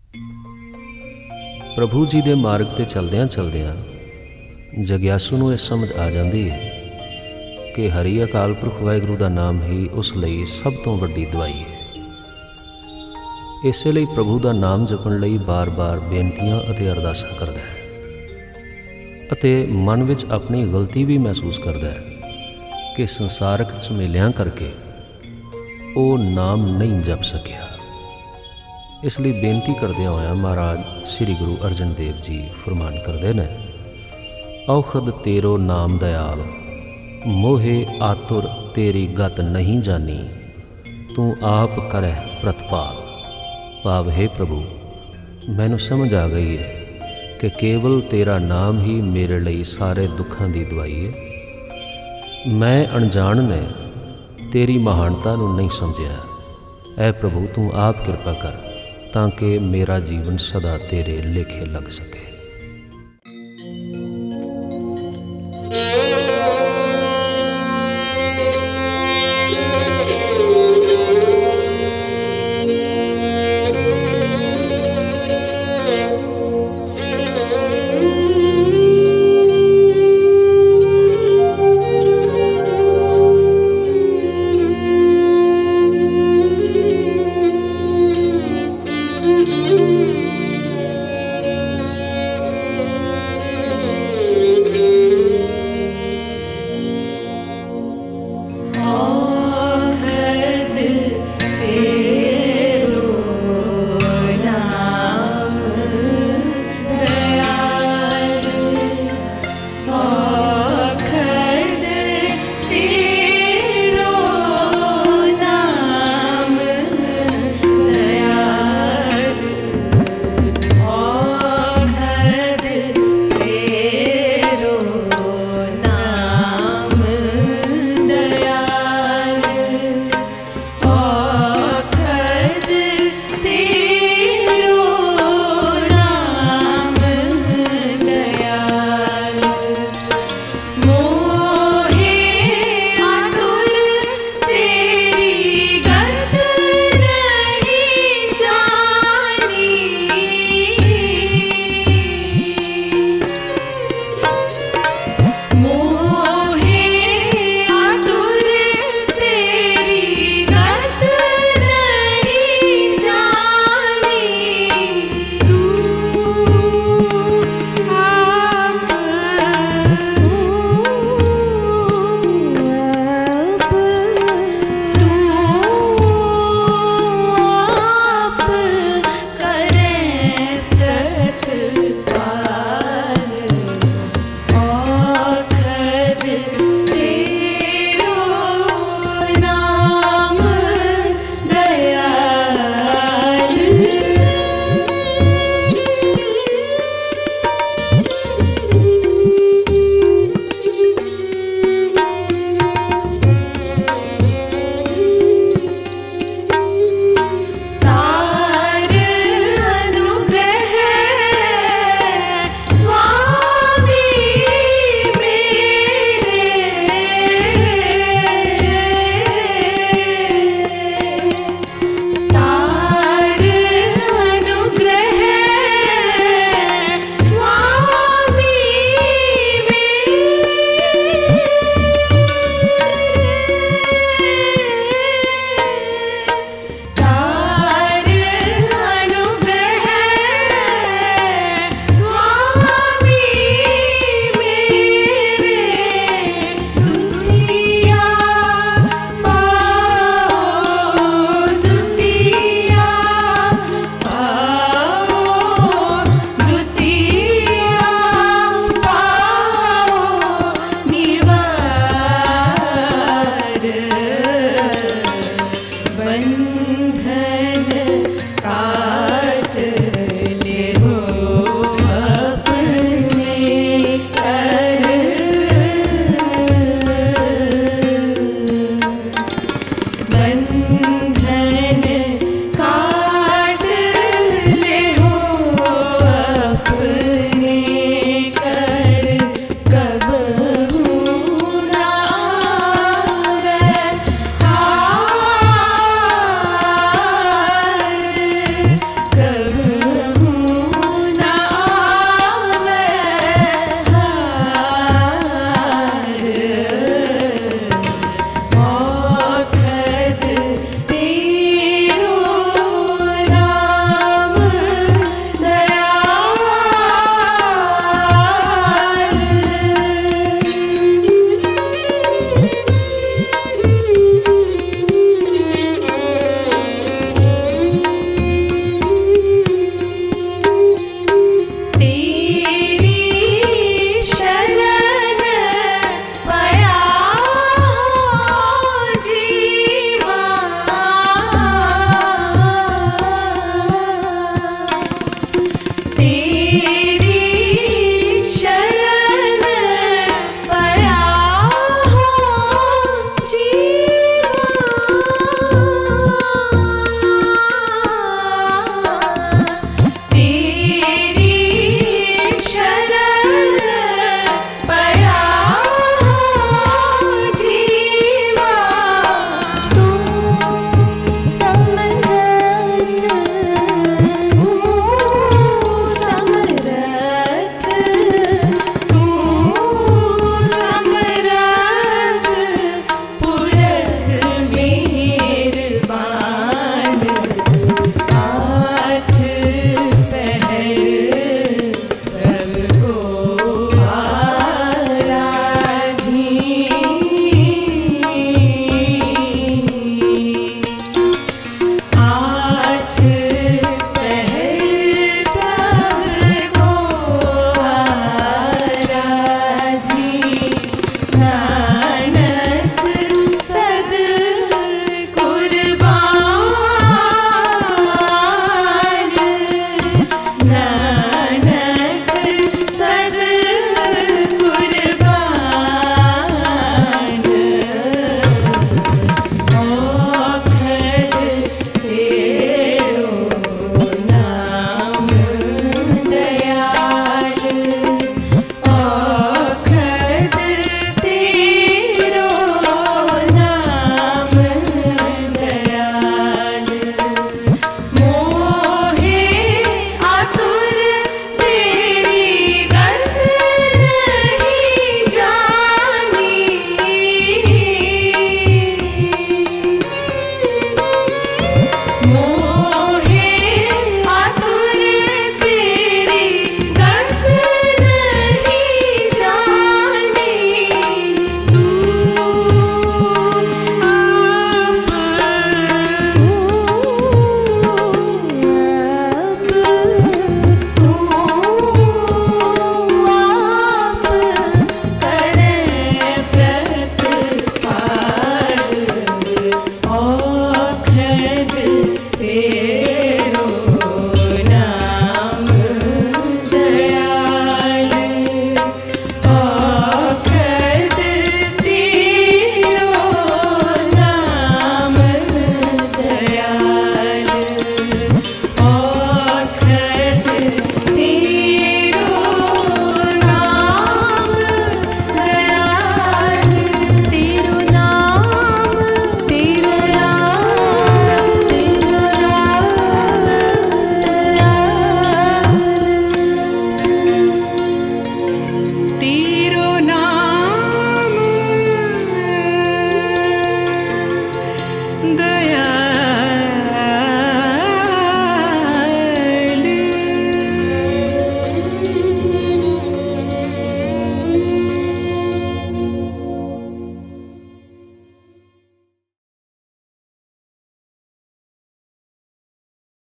प्रभु जी के मार्ग ते चलदियां चलदियां जग्यासू नूं इह समझ आ जाती है कि हरि अकाल पुरख वाहिगुरू का नाम ही उस लई सब तो वड्डी दवाई है। इसे लई प्रभु का नाम जपण लई बार बार बेनतियां अते अरदासां करदा है अते मन विच अपनी गलती भी महसूस करदा है कि संसारक झमेलियां करके वो नाम नहीं जप सकिया। इसलिए बेनती करदिया होया महाराज श्री गुरु अर्जन देव जी फरमान करते हैं, औखद तेरो नाम दयाल, मोहे आतुर तेरी गत नहीं जानी, तू आप करह प्रतिपाल। भाव हे प्रभु, मैनू समझ आ गई है कि केवल तेरा नाम ही मेरे लिए सारे दुखों की दवाई है। मैं अनजान ने तेरी महानता नूं नहीं समझिया। ऐ प्रभु तू आप कृपा कर ताकि मेरा जीवन सदा तेरे लेखे लग सके।